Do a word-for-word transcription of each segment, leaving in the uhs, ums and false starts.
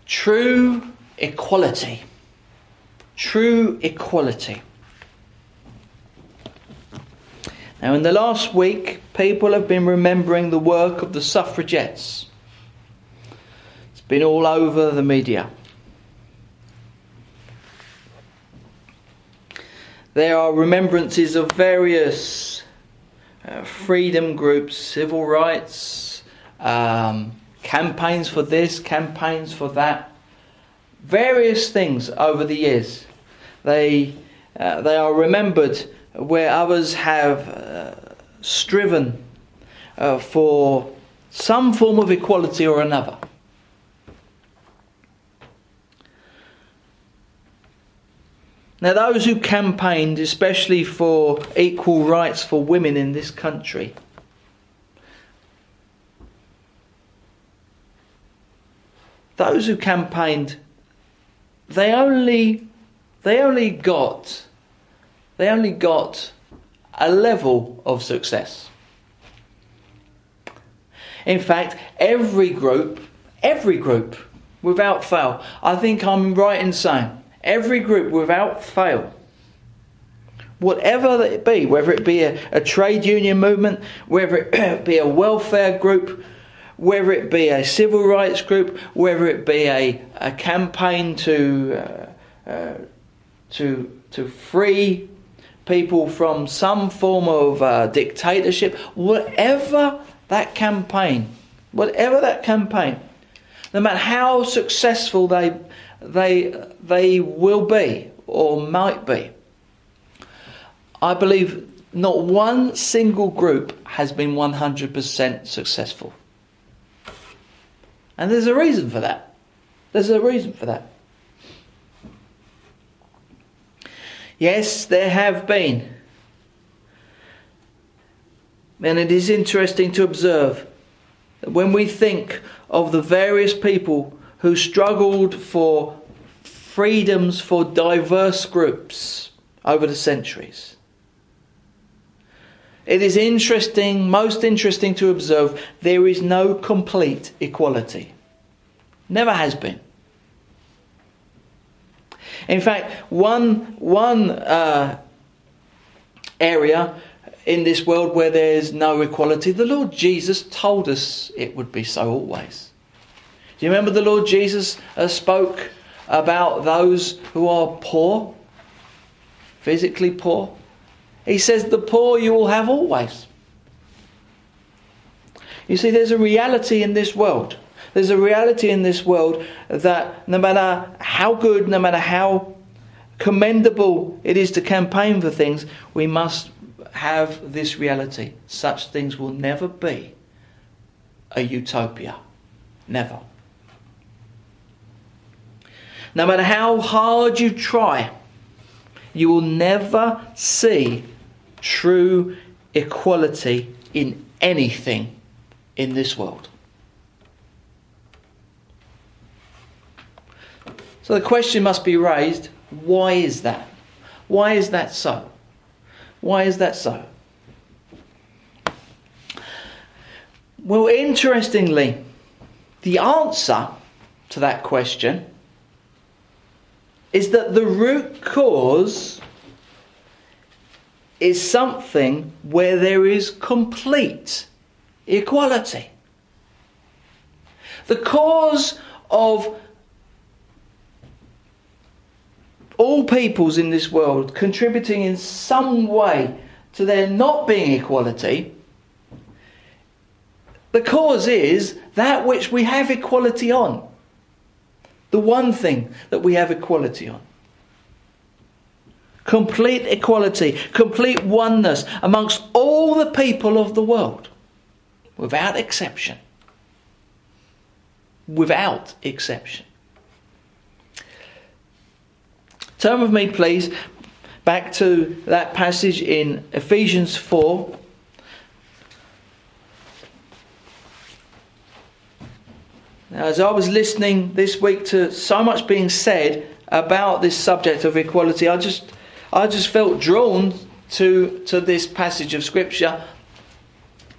True equality. True equality. Now, in the last week, people have been remembering the work of the suffragettes. It's been all over the media. There are remembrances of various uh, freedom groups, civil rights, um, campaigns for this, campaigns for that. Various things over the years. They, uh, they are remembered where others have uh, striven uh, for some form of equality or another. Now, those who campaigned especially for equal rights for women in this country, those who campaigned, they only, they only got, they only got a level of success. In fact, every group, every group, without fail, I think I'm right in saying, every group without fail, whatever it be, whether it be a, a trade union movement, whether it be a welfare group, whether it be a civil rights group, whether it be a, a campaign to uh, uh, to to free people from some form of uh, dictatorship, whatever that campaign, whatever that campaign, no matter how successful they they they will be or might be, I believe not one single group has been one hundred percent successful. And there's a reason for that. There's a reason for that. Yes, there have been. And it is interesting to observe that when we think of the various people who struggled for freedoms for diverse groups over the centuries, it is interesting, most interesting to observe, there is no complete equality. Never has been. In fact, one, one uh, area in this world where there is no equality, the Lord Jesus told us it would be so always. Do you remember the Lord Jesus uh, spoke about those who are poor, physically poor? He says, the poor you will have always. You see, there's a reality in this world. There's a reality in this world that no matter how good, no matter how commendable it is to campaign for things, we must have this reality. Such things will never be a utopia. Never. No matter how hard you try, you will never see true equality in anything in this world. So the question must be raised, why is that? Why is that so? Why is that so? Well, interestingly, the answer to that question is that the root cause is something where there is complete equality. The cause of all peoples in this world contributing in some way to there not being equality, the cause is that which we have equality on. The one thing that we have equality on. Complete equality, complete oneness amongst all the people of the world. Without exception. Without exception. Turn with me, please, back to that passage in Ephesians four. Now, as I was listening this week to so much being said about this subject of equality, I just I just felt drawn to, to this passage of Scripture,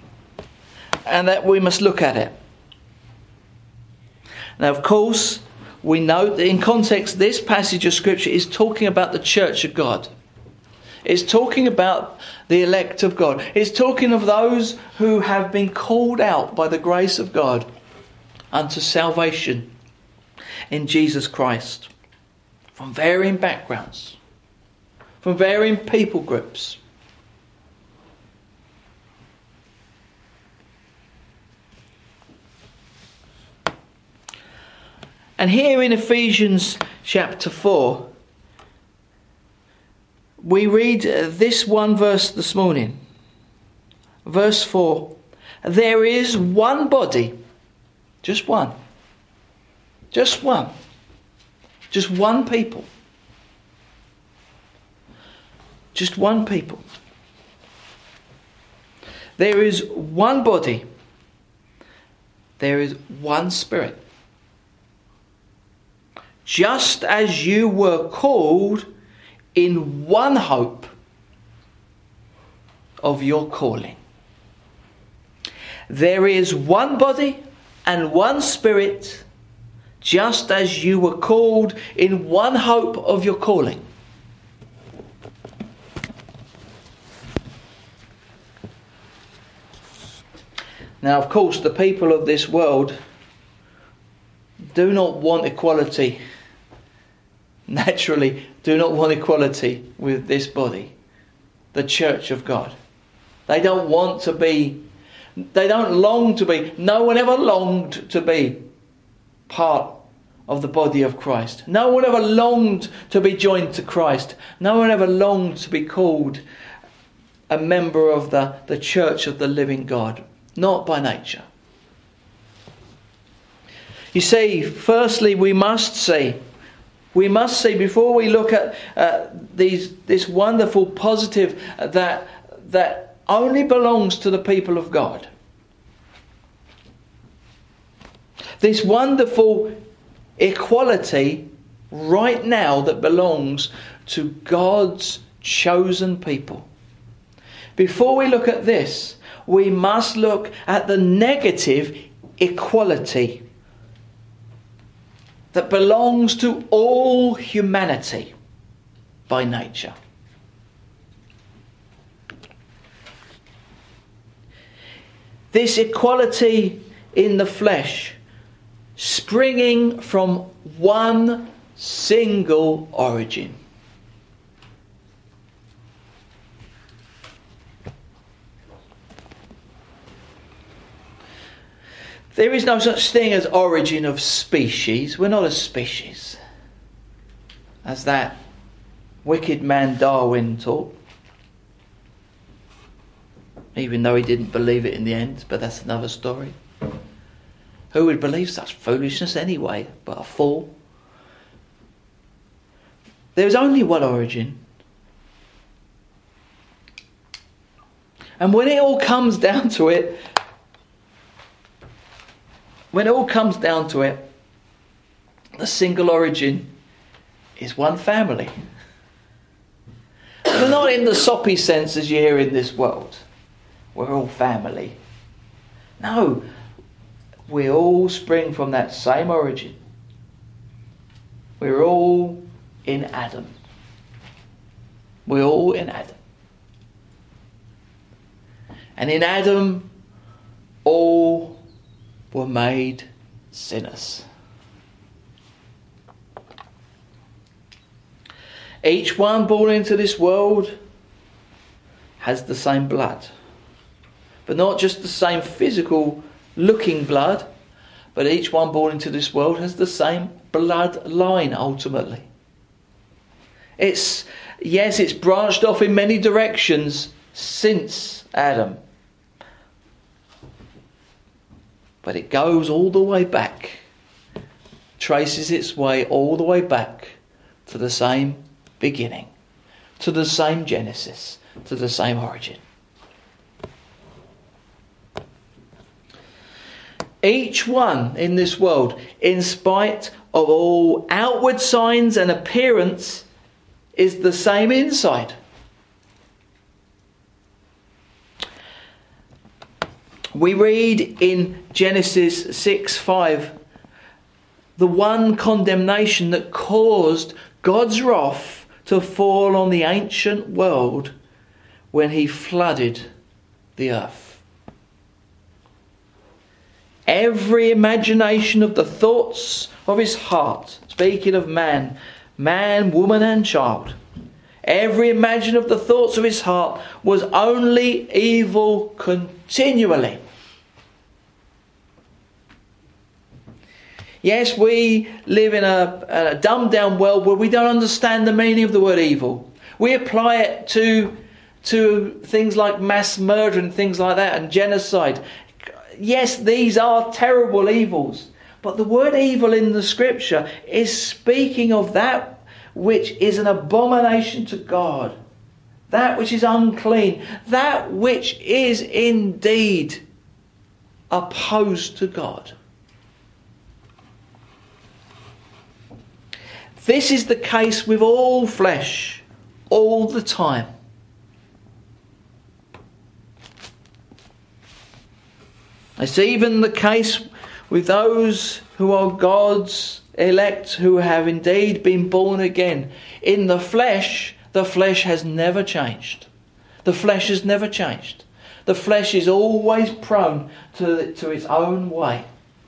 and that we must look at it. Now, of course, we note that in context, this passage of Scripture is talking about the church of God. It's talking about the elect of God. It's talking of those who have been called out by the grace of God unto salvation in Jesus Christ. From varying backgrounds. From varying people groups. And here in Ephesians chapter four, we read this one verse this morning. Verse four. There is one body. Just one. Just one. Just one people. Just one people. There is one body. There is one Spirit. Just as you were called in one hope of your calling. There is one body and one Spirit, just as you were called in one hope of your calling. Now, of course, the people of this world do not want equality. Naturally, do not want equality with this body, the church of God. They don't want to be, they don't long to be, no one ever longed to be part of the body of Christ. No one ever longed to be joined to Christ. No one ever longed to be called a member of the, the church of the living God. Not by nature. You see, firstly, we must see, we must see before we look at uh, these this wonderful positive that that only belongs to the people of God. This wonderful equality right now that belongs to God's chosen people. Before we look at this, we must look at the negative equality that belongs to all humanity by nature. This equality in the flesh springing from one single origin. There is no such thing as origin of species. We're not a species, as that wicked man Darwin taught. Even though he didn't believe it in the end, but that's another story. Who would believe such foolishness anyway, but a fool? There is only one origin. And when it all comes down to it, When it all comes down to it, the single origin is one family. But not in the soppy sense as you hear in this world. We're all family. No, we all spring from that same origin. We're all in Adam. We're all in Adam. And in Adam, all were made sinners. Each one born into this world has the same blood. But not just the same physical looking blood, but each one born into this world has the same bloodline ultimately. It's, yes, it's branched off in many directions since Adam. But it goes all the way back, traces its way all the way back to the same beginning, to the same Genesis, to the same origin. Each one in this world, in spite of all outward signs and appearance, is the same inside. We read in Genesis six five the one condemnation that caused God's wrath to fall on the ancient world when he flooded the earth. Every imagination of the thoughts of his heart, speaking of man, man, woman and child, every imagination of the thoughts of his heart was only evil continually. Yes, we live in a, a dumbed down world where we don't understand the meaning of the word evil. We apply it to, to things like mass murder and things like that, and genocide. Yes, these are terrible evils. But the word evil in the scripture is speaking of that which is an abomination to God. That which is unclean. That which is indeed opposed to God. This is the case with all flesh, all the time. It's even the case with those who are God's elect, who have indeed been born again. In the flesh, the flesh has never changed. The flesh has never changed. The flesh is always prone to, to its own way.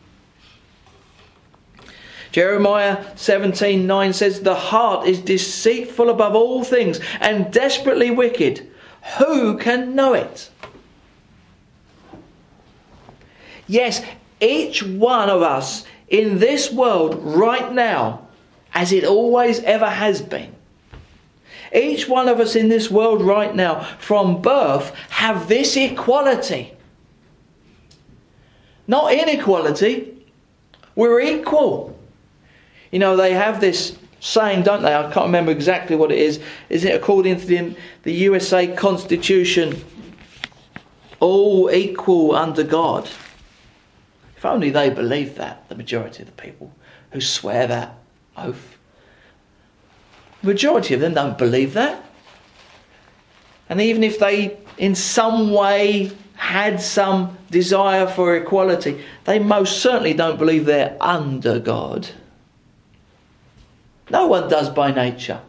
Jeremiah seventeen nine says, "The heart is deceitful above all things and desperately wicked. Who can know it?" Yes, each one of us in this world right now, as it always ever has been, each one of us in this world right now, from birth, have this equality. Not inequality. We're equal. You know, they have this saying, don't they? I can't remember exactly what it is. Is it according to the, the U S A Constitution, all equal under God? If only they believed that, the majority of the people who swear that oath. The majority of them don't believe that. And even if they in some way had some desire for equality, they most certainly don't believe they're under God. No one does by nature.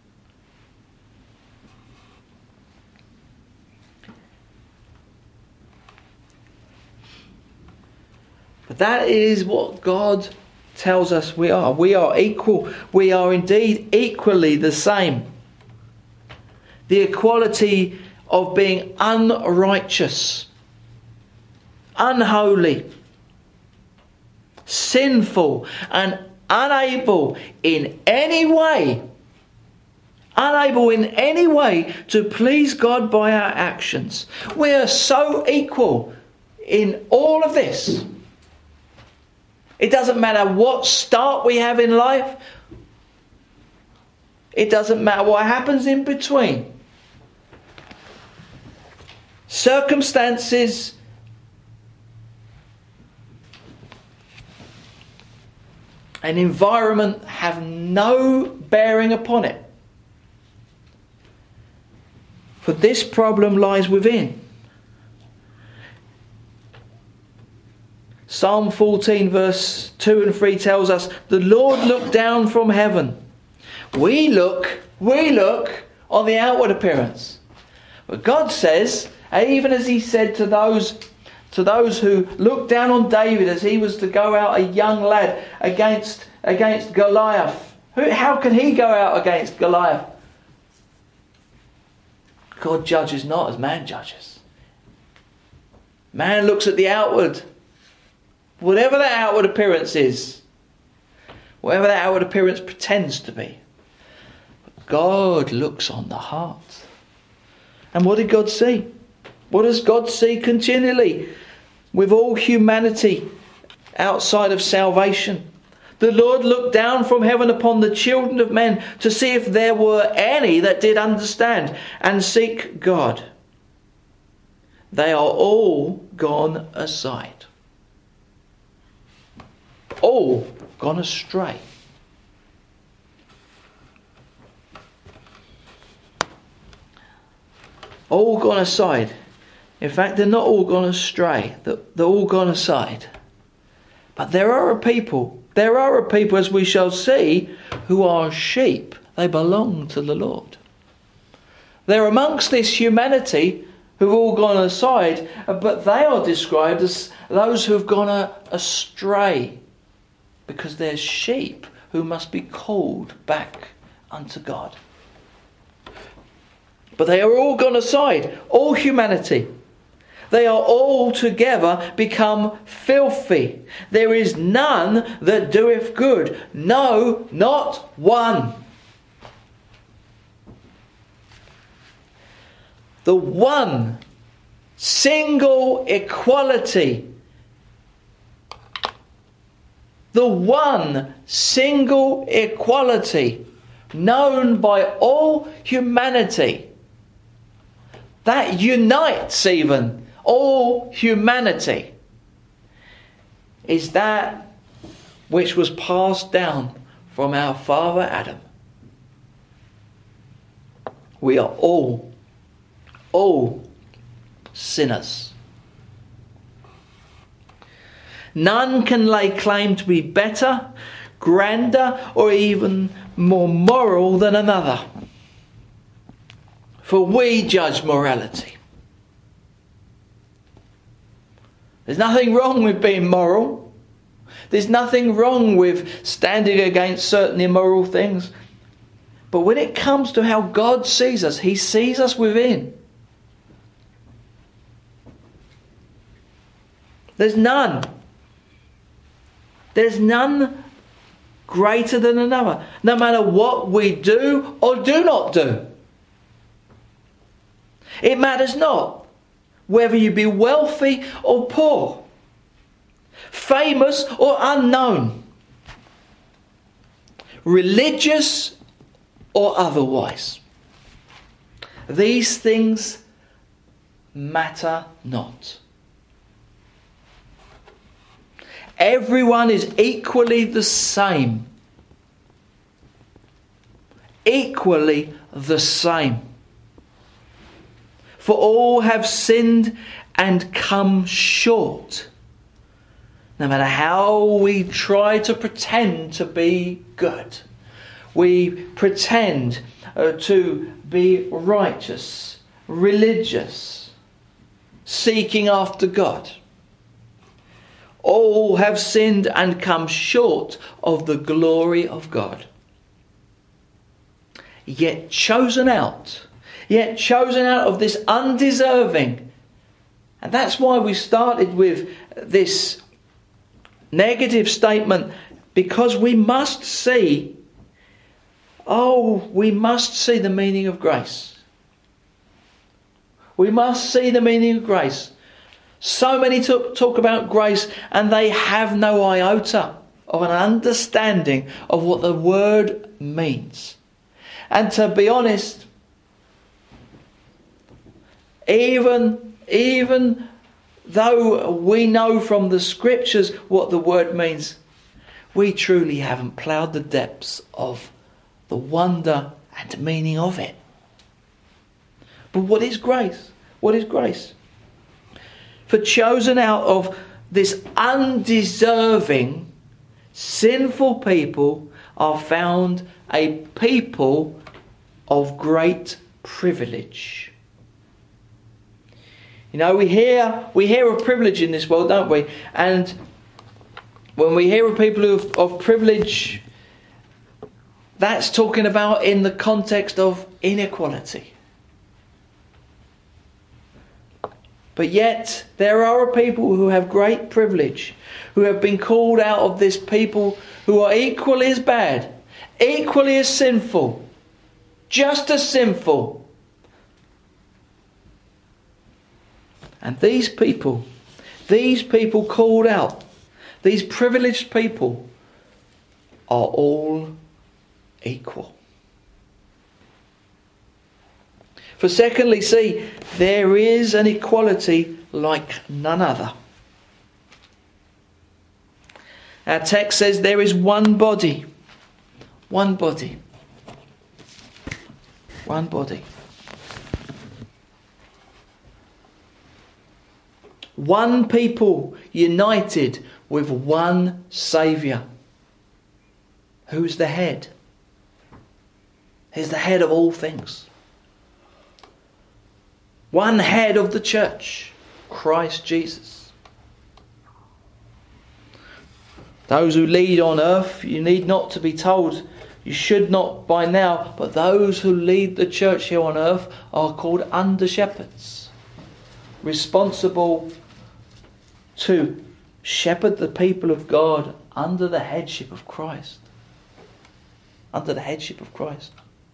But that is what God tells us we are. We are equal. We are indeed equally the same. The equality of being unrighteous, unholy, sinful, and unable in any way, unable in any way to please God by our actions. We are so equal in all of this. It doesn't matter what start we have in life. It doesn't matter what happens in between. Circumstances and environment have no bearing upon it. For this problem lies within. Psalm fourteen verse two and three tells us, "The Lord looked down from heaven." We look, we look on the outward appearance. But God says, even as he said to those to those who looked down on David as he was to go out a young lad against against Goliath. Who, how can he go out against Goliath? God judges not as man judges. Man looks at the outward. Whatever that outward appearance is. Whatever that outward appearance pretends to be. But God looks on the heart. And what did God see? What does God see continually with all humanity outside of salvation? The Lord looked down from heaven upon the children of men to see if there were any that did understand and seek God. They are all gone aside. All gone astray. All gone aside. In fact, they're not all gone astray. They're all gone aside. But there are a people There are a people, as we shall see, who are sheep. They belong to the Lord. They're amongst this humanity who've all gone aside, but they are described as those who have gone astray, because they're sheep who must be called back unto God. But they are all gone aside, all humanity. They are all together become filthy. There is none that doeth good. No, not one. The one single equality. The one single equality known by all humanity. That unites even all humanity, is that which was passed down from our father Adam. We are all, all sinners. None can lay claim to be better, grander, or even more moral than another. For we judge morality. There's nothing wrong with being moral. There's nothing wrong with standing against certain immoral things. But when it comes to how God sees us, He sees us within. There's none. There's none greater than another, no matter what we do or do not do. It matters not whether you be wealthy or poor, famous or unknown, religious or otherwise. These things matter not. Everyone is equally the same. Equally the same. For all have sinned and come short. No matter how we try to pretend to be good, we pretend uh, to be righteous, religious, seeking after God. All have sinned and come short of the glory of God. Yet chosen out, yet chosen out of this undeserving. And that's why we started with this negative statement, because we must see, oh, we must see the meaning of grace. We must see the meaning of grace. So many talk, talk about grace and they have no iota of an understanding of what the word means. And to be honest, even, even though we know from the scriptures what the word means, we truly haven't ploughed the depths of the wonder and meaning of it. But what is grace? What is grace? For chosen out of this undeserving, sinful people are found a people of great privilege. You know, we hear we hear of privilege in this world, don't we? And when we hear of people who have, of privilege, that's talking about in the context of inequality. But yet, there are people who have great privilege, who have been called out of this people who are equally as bad, equally as sinful, just as sinful. And these people, these people called out, these privileged people, are all equal. For secondly, see, there is an equality like none other. Our text says there is one body. One body. One body. One people united with one Saviour. Who's the head? He's the head of all things. One head of the church, Christ Jesus. Those who lead on earth, you need not to be told, you should not by now, but those who lead the church here on earth are called under-shepherds, responsible to shepherd the people of God under the headship of Christ. Under the headship of Christ.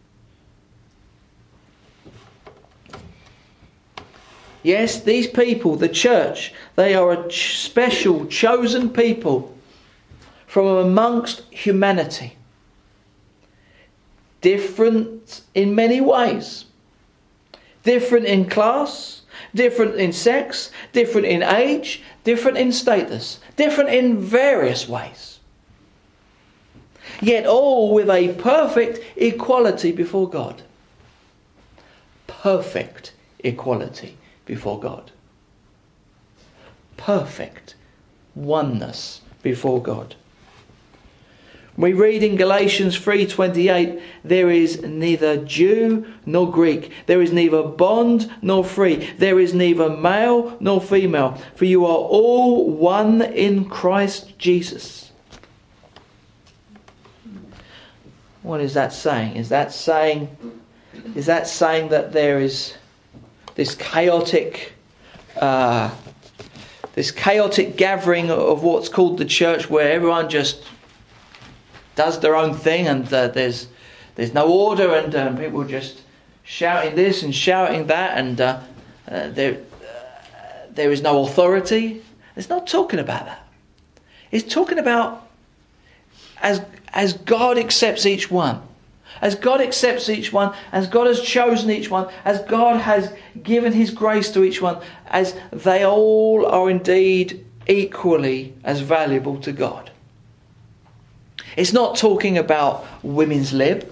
Yes, these people, the church, they are a ch- special, chosen people from amongst humanity. Different in many ways. Different in class, different in sex, different in age, different in status, different in various ways. Yet all with a perfect equality before God. Perfect equality before God. Perfect oneness before God. We read in Galatians three twenty-eight, there is neither Jew nor Greek, there is neither bond nor free, there is neither male nor female, for you are all one in Christ Jesus. What is that saying? Is that saying, is that saying that there is this chaotic, uh, this chaotic gathering of what's called the church, where everyone just does their own thing, and uh, there's there's no order, and um, people just shouting this and shouting that, and uh, uh, there uh, there is no authority? It's not talking about that. It's talking about as as God accepts each one. As God accepts each one, as God has chosen each one, as God has given His grace to each one, as they all are indeed equally as valuable to God. It's not talking about women's lib.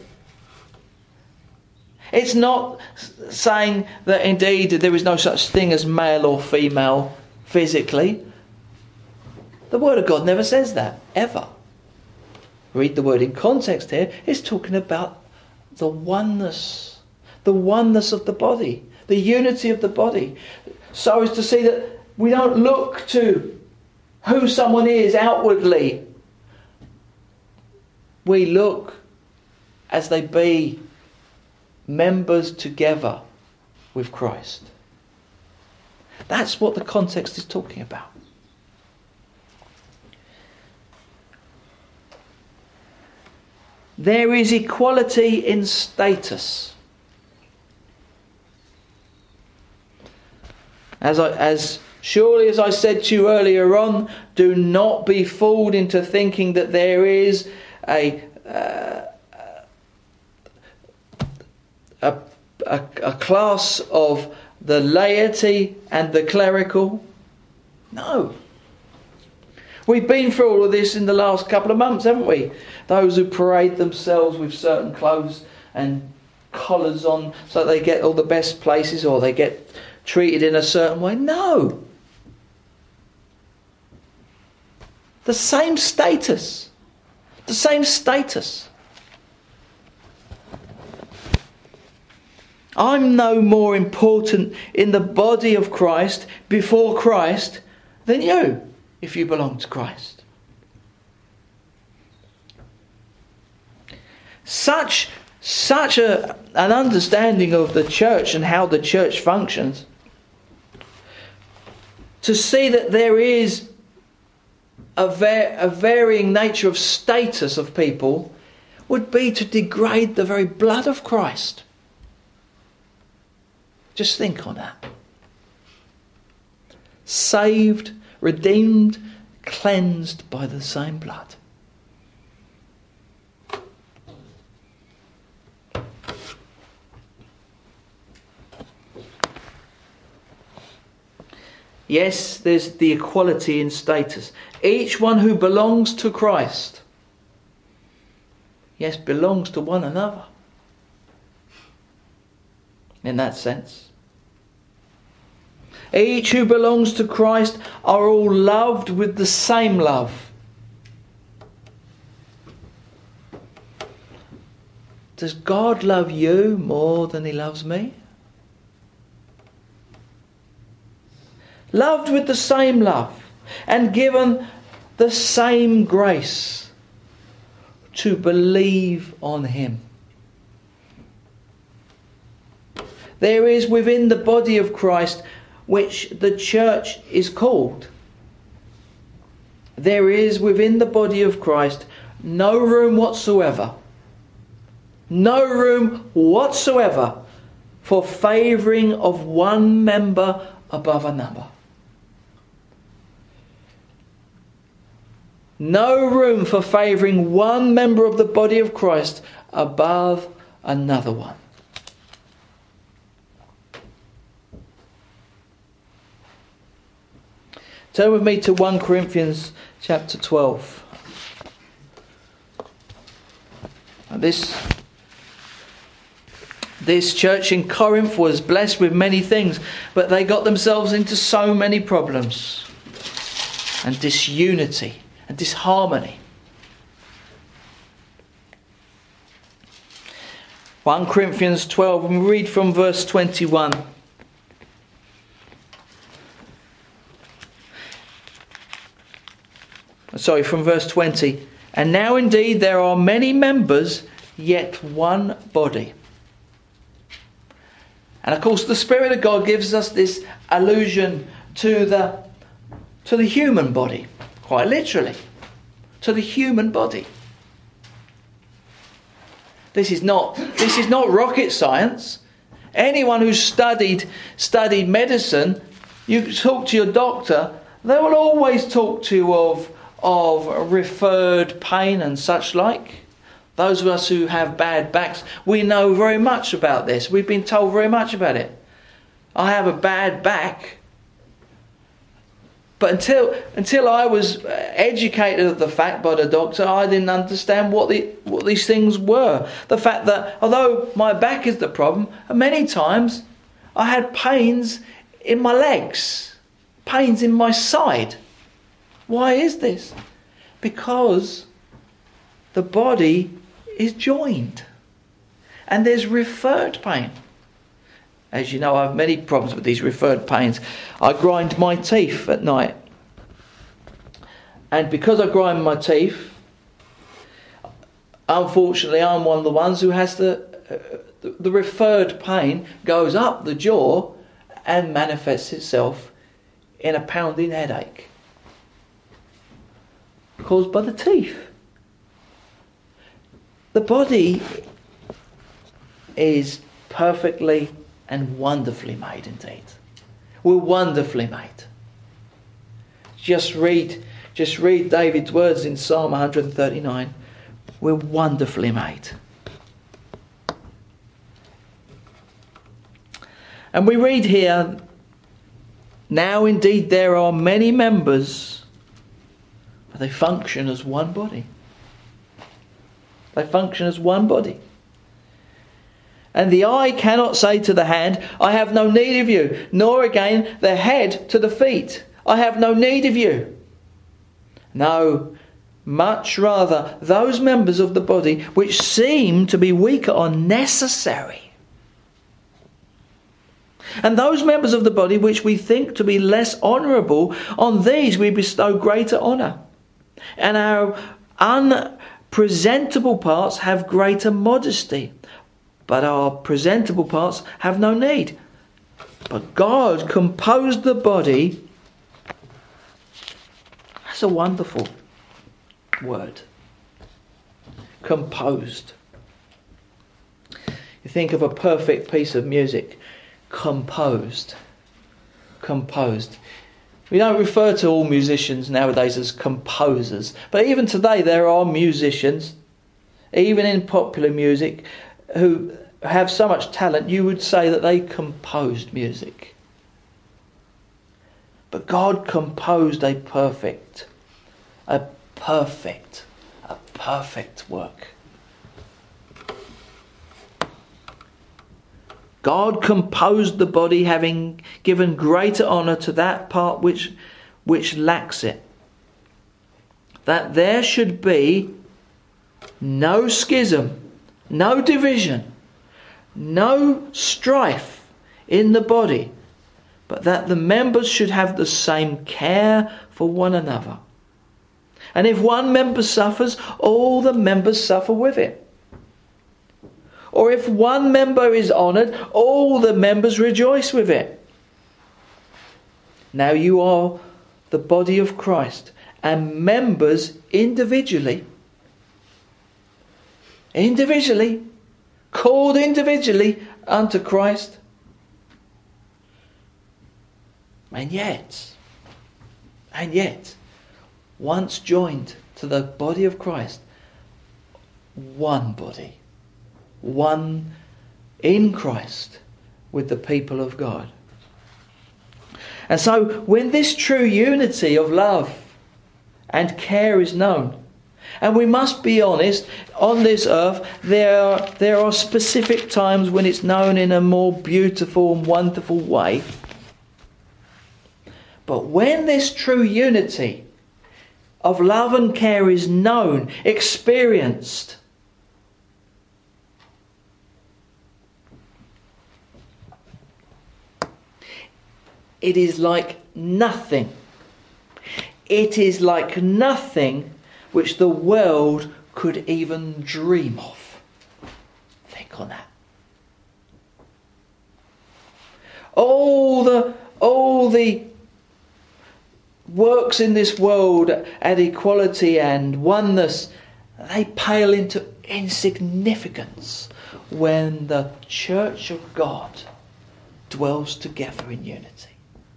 It's not saying that indeed there is no such thing as male or female physically. The Word of God never says that, ever. Read the word in context here. It's talking about the oneness. The oneness of the body. The unity of the body. So as to see that we don't look to who someone is outwardly. We look as they be members together with Christ. That's what the context is talking about. There is equality in status. As I, as surely as I said to you earlier on, do not be fooled into thinking that there is a uh, a, a a class of the laity and the clerical. No. We've been through all of this in the last couple of months, haven't we? Those who parade themselves with certain clothes and collars on so they get all the best places, or they get treated in a certain way. No. The same status. The same status. I'm no more important in the body of Christ before Christ than you, if you belong to Christ. Such, such a, an understanding of the church and how the church functions, to see that there is a, va- a varying nature of status of people, would be to degrade the very blood of Christ. Just think on that. Saved, redeemed, cleansed by the same blood. Yes, there's the equality in status. Each one who belongs to Christ, yes, belongs to one another. In that sense. Each who belongs to Christ are all loved with the same love. does God love you more than he loves me? Loved with the same love and given the same grace to believe on him. There is within the body of Christ, which the church is called, there is within the body of Christ no room whatsoever, no room whatsoever for favouring of one member above another. No room for favouring one member of the body of Christ above another one. Turn with me to First Corinthians chapter twelve. This, this church in Corinth was blessed with many things, but they got themselves into so many problems and disunity and disharmony. First Corinthians twelve, and we read from verse twenty-one. Sorry, from verse twenty. And now indeed there are many members, yet one body. And of course the Spirit of God gives us this allusion to the, to the human body. Quite literally. To the human body. This is not, this is not rocket science. Anyone who's studied, studied medicine, you talk to your doctor, they will always talk to you of of referred pain and such like. Those of us who have bad backs, we know very much about this. We've been told very much about it. I have a bad back. But until until I was educated of the fact by the doctor, I didn't understand what the what these things were. The fact that although my back is the problem, many times I had pains in my legs, pains in my side. Why is this? Because the body is joined. And there's referred pain. As you know, I have many problems with these referred pains. I grind my teeth at night. And because I grind my teeth, unfortunately I'm one of the ones who has the, uh, the, the referred pain goes up the jaw and manifests itself in a pounding headache. Caused by the teeth. The body is perfectly and wonderfully made indeed. We're wonderfully made. Just read, just read David's words in Psalm one thirty-nine. We're wonderfully made. And we read here, now indeed there are many members, but they function as one body. They function as one body. And the eye cannot say to the hand, I have no need of you. Nor again the head to the feet, I have no need of you. No, much rather those members of the body which seem to be weaker are necessary. And those members of the body which we think to be less honourable, on these we bestow greater honour. And our unpresentable parts have greater modesty, but our presentable parts have no need. But God composed the body. That's a wonderful word. Composed. You think of a perfect piece of music. Composed. Composed. We don't refer to all musicians nowadays as composers. But even today there are musicians, even in popular music, who have so much talent you would say that they composed music. But God composed a perfect, a perfect, a perfect work. God composed the body, having given greater honour to that part which, which lacks it, that there should be no schism, no division, no strife in the body, but that the members should have the same care for one another. And if one member suffers, all the members suffer with it. Or if one member is honoured, all the members rejoice with it. Now you are the body of Christ, and members individually, individually, called individually unto Christ. And yet, and yet, once joined to the body of Christ, one body, one in Christ with the people of God. And so when this true unity of love and care is known, and we must be honest, on this earth there are, there are specific times when it's known in a more beautiful and wonderful way. But when this true unity of love and care is known, experienced, it is like nothing. It is like nothing which the world could even dream of. Think on that. All the, all the works in this world at equality and oneness, they pale into insignificance when the church of God dwells together in unity.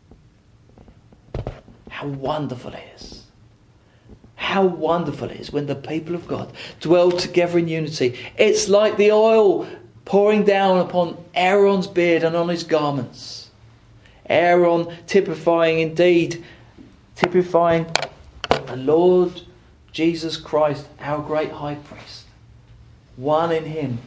How wonderful it is. How wonderful it is when the people of God dwell together in unity. It's like the oil pouring down upon Aaron's beard and on his garments. Aaron typifying indeed, typifying the Lord Jesus Christ, our great high priest. One in him.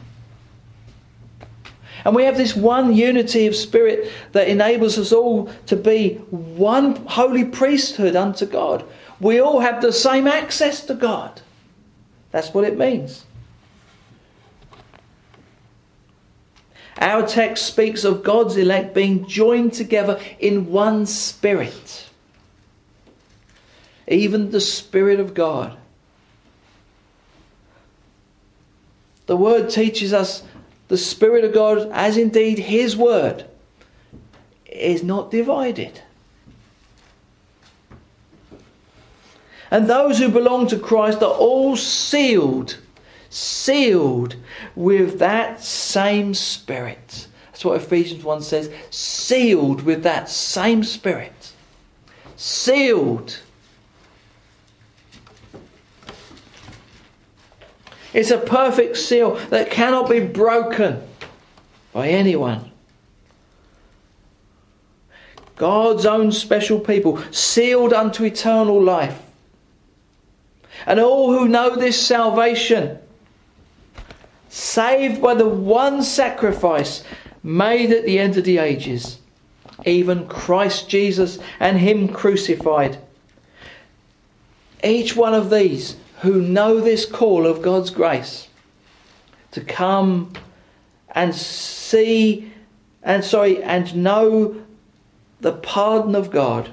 And we have this one unity of spirit that enables us all to be one holy priesthood unto God. We all have the same access to God. That's what it means. Our text speaks of God's elect being joined together in one spirit. Even the Spirit of God. The Word teaches us the Spirit of God, as indeed His Word, is not divided. And those who belong to Christ are all sealed, sealed with that same Spirit. That's what Ephesians one says, sealed with that same Spirit. Sealed. It's a perfect seal that cannot be broken by anyone. God's own special people, sealed unto eternal life. And all who know this salvation, saved by the one sacrifice made at the end of the ages, even Christ Jesus and Him crucified. Each one of these who know this call of God's grace to come and see and sorry and know the pardon of God,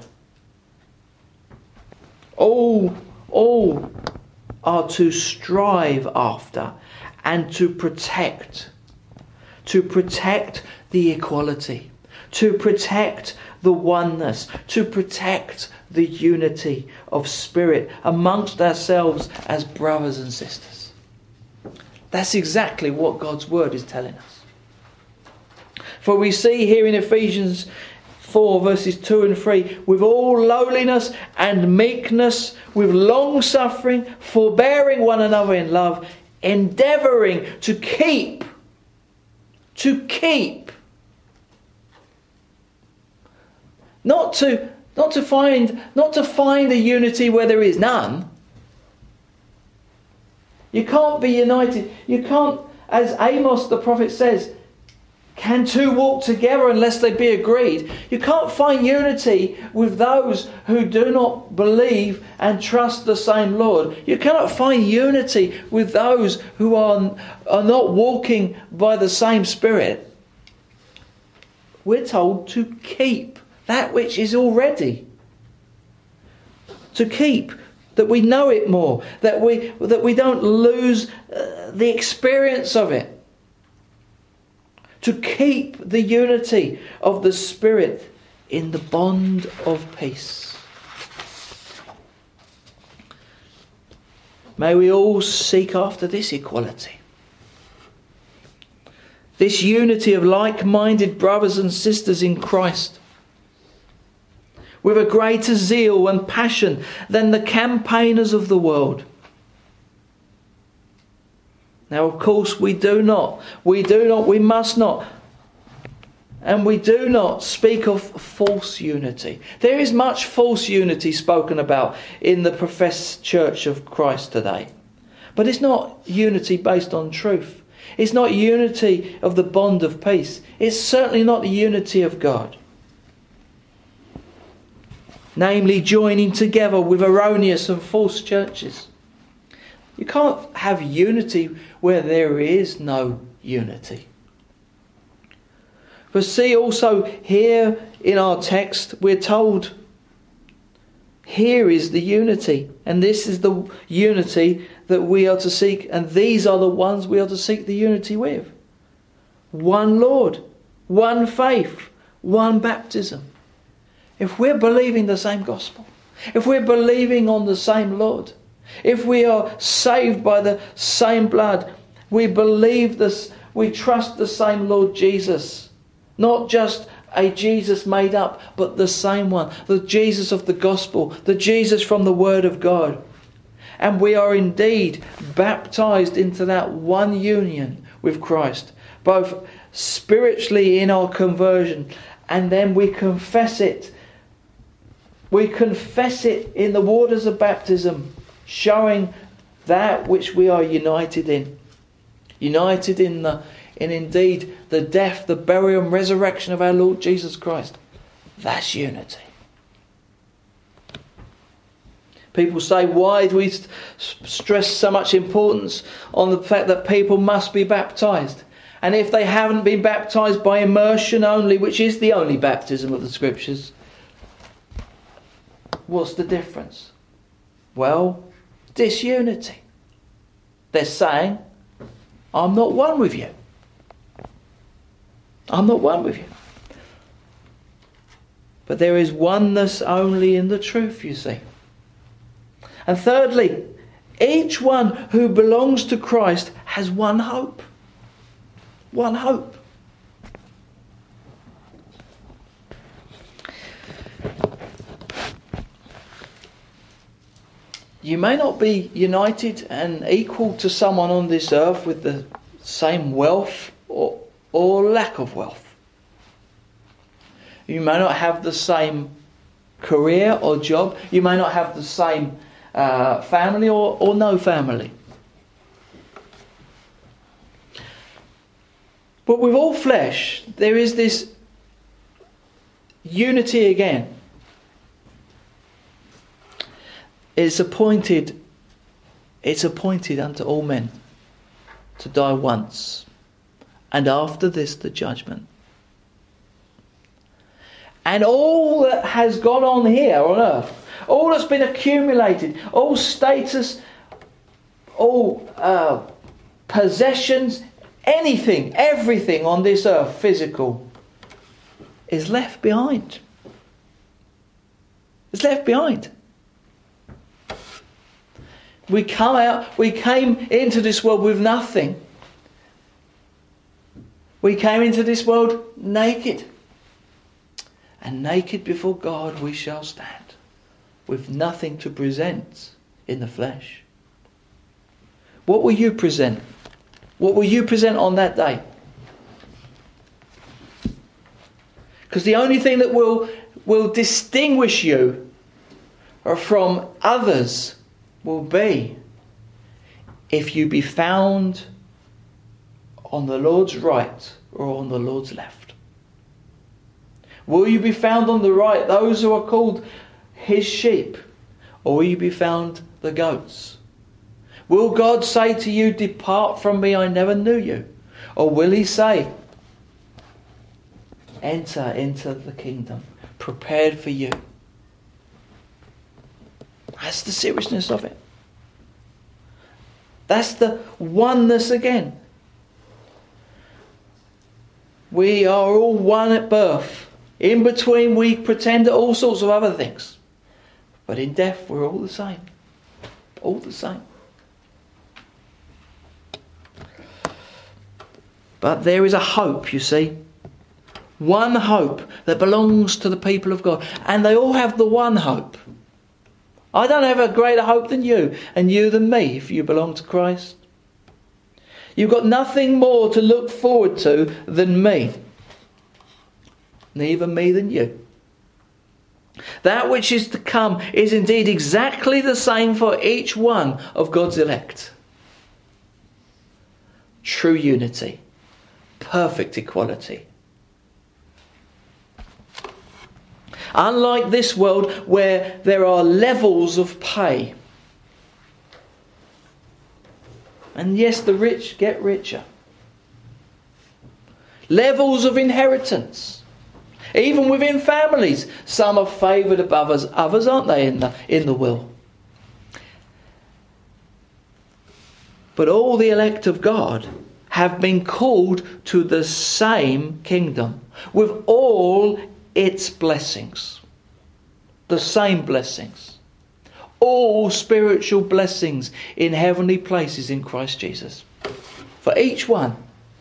all all are to strive after and to protect to protect the equality, to protect the oneness, to protect the unity of spirit amongst ourselves as brothers and sisters. That's exactly what God's Word is telling us. For we see here in Ephesians four verses two and three, with all lowliness and meekness, with long suffering, forbearing one another in love, endeavouring to keep, to keep, not to Not to find, not to find a unity where there is none. You can't be united. You can't, as Amos the prophet says, Can two walk together unless they be agreed? You can't find unity with those who do not believe and trust the same Lord. You cannot find unity with those who are, are not walking by the same Spirit. We're told to keep that which is already. To keep, that we know it more, that we, that we don't lose uh, the experience of it. To keep the unity of the Spirit in the bond of peace. May we all seek after this equality. This unity of like-minded brothers and sisters in Christ, with a greater zeal and passion than the campaigners of the world. Now, of course, we do not, we do not, we must not, and we do not speak of false unity. There is much false unity spoken about in the professed Church of Christ today. But it's not unity based on truth. It's not unity of the bond of peace. It's certainly not the unity of God. Namely, joining together with erroneous and false churches. You can't have unity where there is no unity. But see also here in our text we're told here is the unity, and this is the unity that we are to seek, and these are the ones we are to seek the unity with. One Lord, one faith, one baptism. If we're believing the same gospel, if we're believing on the same Lord, if we are saved by the same blood, we believe this, we trust the same Lord Jesus. Not just a Jesus made up, but the same one. The Jesus of the gospel, the Jesus from the Word of God. And we are indeed baptized into that one union with Christ, both spiritually in our conversion, and then we confess it. We confess it in the waters of baptism, showing that which we are united in. United in the in indeed the death, the burial and resurrection of our Lord Jesus Christ. That's unity. People say, why do we stress so much importance on the fact that people must be baptized? And if they haven't been baptized by immersion only, which is the only baptism of the Scriptures, what's the difference? Well, disunity. They're saying, I'm not one with you. I'm not one with you. But there is oneness only in the truth, you see. And thirdly, each one who belongs to Christ has one hope. One hope. You may not be united and equal to someone on this earth with the same wealth or, or lack of wealth. You may not have the same career or job. You may not have the same uh, family or, or no family. But with all flesh, there is this unity again. It's appointed, it's appointed unto all men to die once, and after this the judgment. And all that has gone on here on earth, all that's been accumulated, all status, all uh, possessions, anything, everything on this earth, physical, is left behind. It's left behind. We come out, we came into this world with nothing. We came into this world naked. And naked before God we shall stand, with nothing to present in the flesh. What will you present? What will you present on that day? Because the only thing that will, will distinguish you from others will be if you be found on the Lord's right or on the Lord's left? Will you be found on the right, those who are called his sheep, or will you be found the goats? Will God say to you, depart from me, I never knew you? Or will he say, enter into the kingdom prepared for you? That's the seriousness of it. That's the oneness again. We are all one at birth. In between we pretend to all sorts of other things. But in death we're all the same. All the same. But there is a hope, you see. One hope that belongs to the people of God. And they all have the one hope. I don't have a greater hope than you, and you than me, if you belong to Christ. You've got nothing more to look forward to than me. Neither me than you. That which is to come is indeed exactly the same for each one of God's elect. True unity. Perfect equality. Unlike this world where there are levels of pay. And yes, the rich get richer. Levels of inheritance. Even within families, some are favoured above us, others aren't they in the, in the will? But all the elect of God have been called to the same kingdom with all its blessings. The same blessings. All spiritual blessings in heavenly places in Christ Jesus. For each one.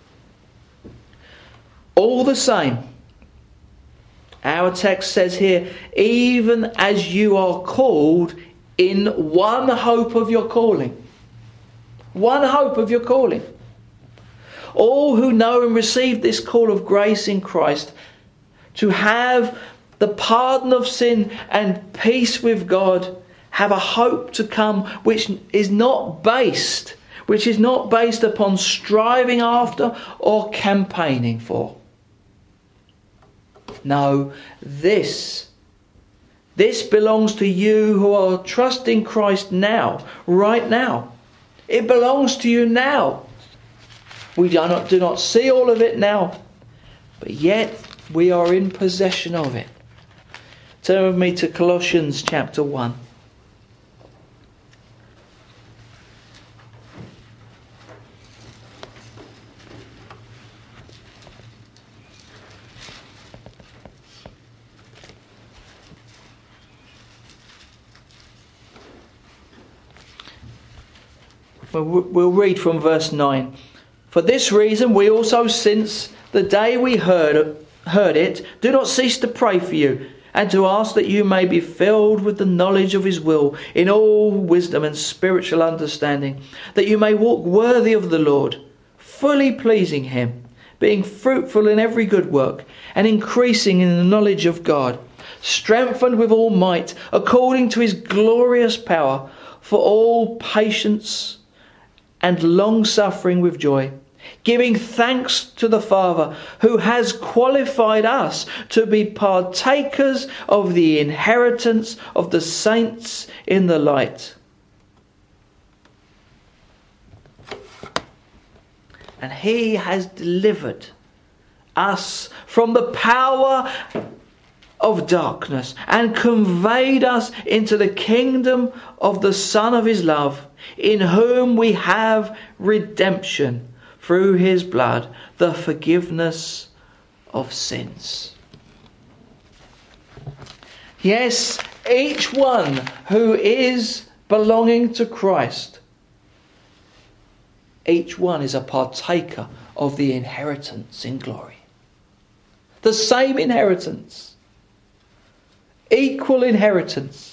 All the same. Our text says here, even as you are called in one hope of your calling. One hope of your calling. All who know and receive this call of grace in Christ to have the pardon of sin and peace with God, have a hope to come which is not based, which is not based upon striving after or campaigning for. No, this, this belongs to you who are trusting Christ now, right now. It belongs to you now. We do not, do not see all of it now, but yet we are in possession of it. Turn with me to Colossians chapter one. We'll read from verse nine. For this reason we also, since the day we heard, heard it, do not cease to pray for you, and to ask that you may be filled with the knowledge of his will, in all wisdom and spiritual understanding, that you may walk worthy of the Lord, fully pleasing him, being fruitful in every good work, and increasing in the knowledge of God, strengthened with all might, according to his glorious power, for all patience and long-suffering with joy, giving thanks to the Father who has qualified us to be partakers of the inheritance of the saints in the light. And he has delivered us from the power of darkness and conveyed us into the kingdom of the Son of his love, in whom we have redemption through his blood, the forgiveness of sins. Yes, each one who is belonging to Christ, each one is a partaker of the inheritance in glory. The same inheritance. Equal inheritance.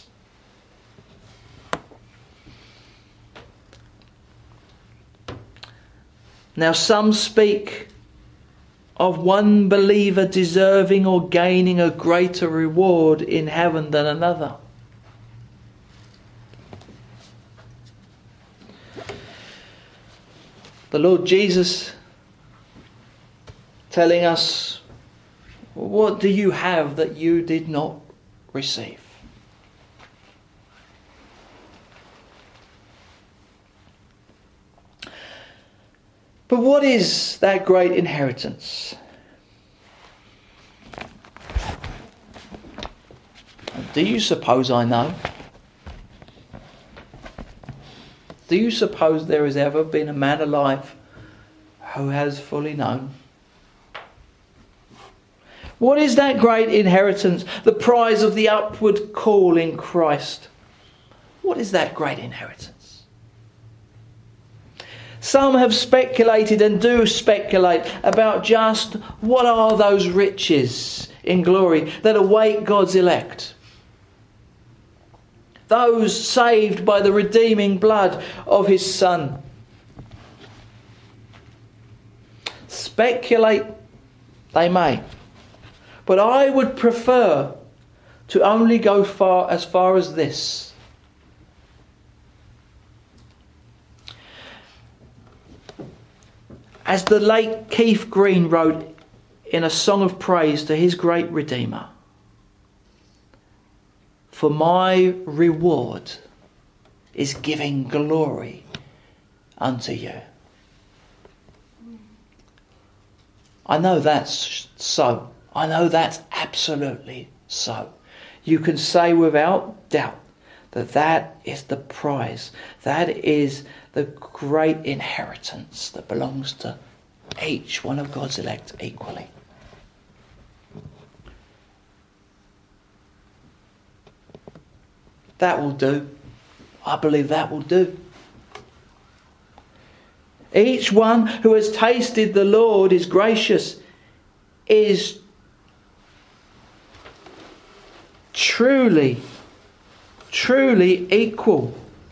Now some speak of one believer deserving or gaining a greater reward in heaven than another. The Lord Jesus telling us, what do you have that you did not receive? But what is that great inheritance? Do you suppose I know? Do you suppose there has ever been a man alive who has fully known? What is that great inheritance? The prize of the upward call in Christ. What is that great inheritance? Some have speculated and do speculate about just what are those riches in glory that await God's elect. Those saved by the redeeming blood of His Son. Speculate they may. But I would prefer to only go far as far as this. As the late Keith Green wrote in a song of praise to his great Redeemer, for my reward is giving glory unto you. I know that's so. I know that's absolutely so. You can say without doubt that that is the prize. That is the great inheritance that belongs to each one of God's elect equally. That will do. I believe that will do. Each one who has tasted the Lord is gracious, is truly, truly equal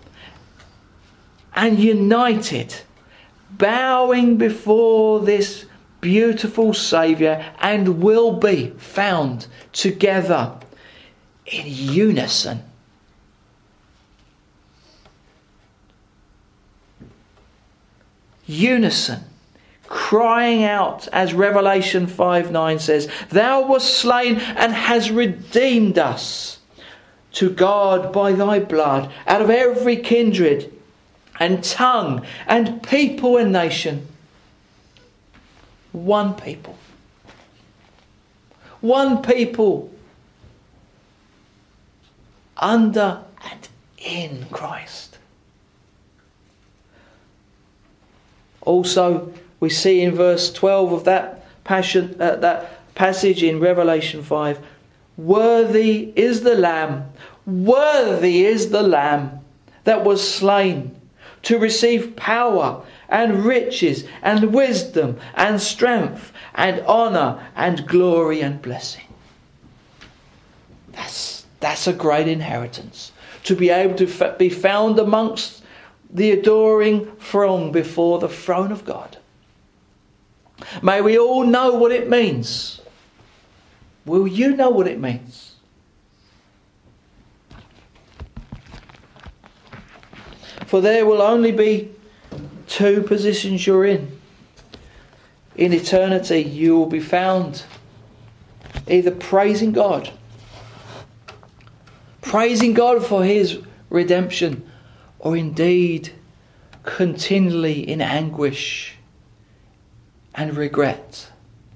and united, bowing before this beautiful Saviour, and will be found together in unison. Unison, crying out, as Revelation five nine says, Thou wast slain and hast redeemed us to God by Thy blood out of every kindred and tongue and people and nation. One people. One people under and in Christ. Also, we see in verse twelve of that passion, uh, that passage in Revelation five, worthy is the Lamb, worthy is the Lamb that was slain to receive power and riches and wisdom and strength and honour and glory and blessing. That's, that's a great inheritance. To be able to f- be found amongst the adoring throng before the throne of God. May we all know what it means. Will you know what it means? For there will only be two positions you're in. In eternity you will be found either praising God, praising God for His redemption, or indeed continually in anguish and regret.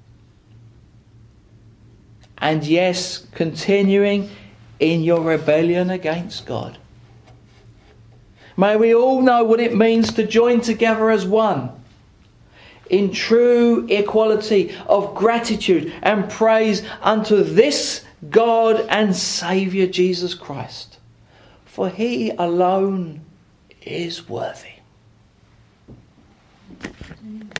And yes, continuing in your rebellion against God. May we all know what it means to join together as one in true equality of gratitude and praise unto this God and Saviour Jesus Christ. For He alone is worthy.